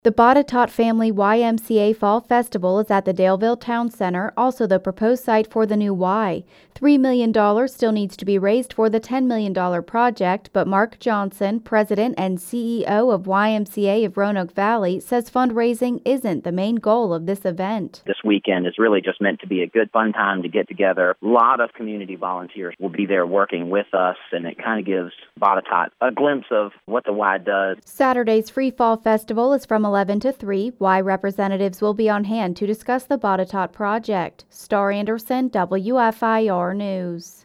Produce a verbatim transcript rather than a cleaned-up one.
The Botetourt Family Y M C A Fall Festival is at the Daleville Town Center, also the proposed site for the new Y. three million dollars still needs to be raised for the ten million dollars project, but Mark Johnson, president and C E O of Y M C A of Roanoke Valley, says fundraising isn't the main goal of this event. This weekend is really just meant to be a good fun time to get together. A lot of community volunteers will be there working with us, and it kind of gives Botetourt a glimpse of what the Y does. Saturday's Free Fall Festival is from eleven to three. Y representatives will be on hand to discuss the Botetourt project. Star Anderson, W F I R News.